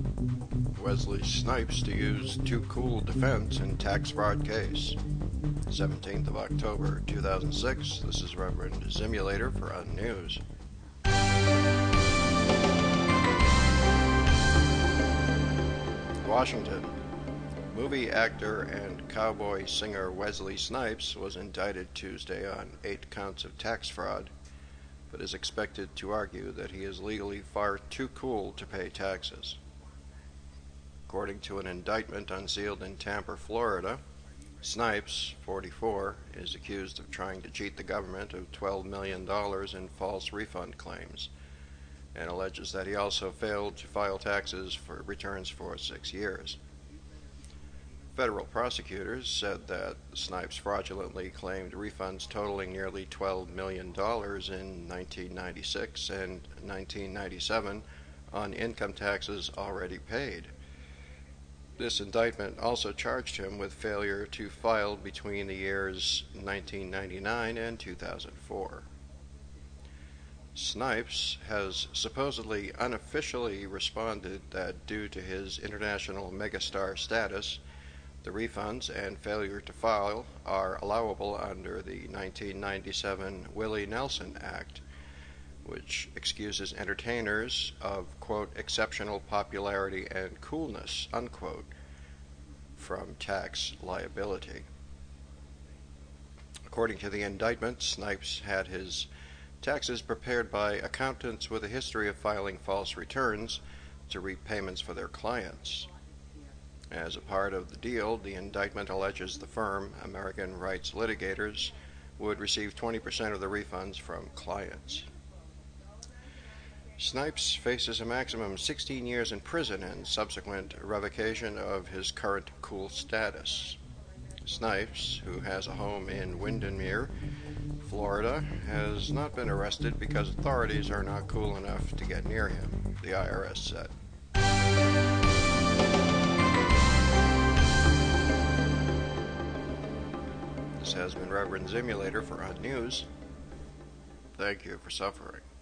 Wesley Snipes to use too cool defense in tax fraud case. 17th of October 2006. This is Reverend Simulator for Unnews. Washington. Movie actor and cowboy singer Wesley Snipes was indicted Tuesday on 8 counts of tax fraud, but is expected to argue that he is legally far too cool to pay taxes. According to an indictment unsealed in Tampa, Florida, Snipes, 44, is accused of trying to cheat the government of $12 million in false refund claims, and alleges that he also failed to file taxes for returns for 6 years. Federal prosecutors said that Snipes fraudulently claimed refunds totaling nearly $12 million in 1996 and 1997 on income taxes already paid. This indictment also charged him with failure to file between the years 1999 and 2004. Snipes has supposedly unofficially responded that due to his international megastar status, the refunds and failure to file are allowable under the 1997 Willie Nelson Act, which excuses entertainers of, quote, exceptional popularity and coolness, unquote, from tax liability. According to the indictment, Snipes had his taxes prepared by accountants with a history of filing false returns to reap payments for their clients. As a part of the deal, the indictment alleges the firm, American Rights Litigators, would receive 20% of the refunds from clients. Snipes faces a maximum 16 years in prison and subsequent revocation of his current cool status. Snipes, who has a home in Windermere, Florida, has not been arrested because authorities are not cool enough to get near him, the IRS said. This has been Reverend Simulator for Unnews. Thank you for suffering.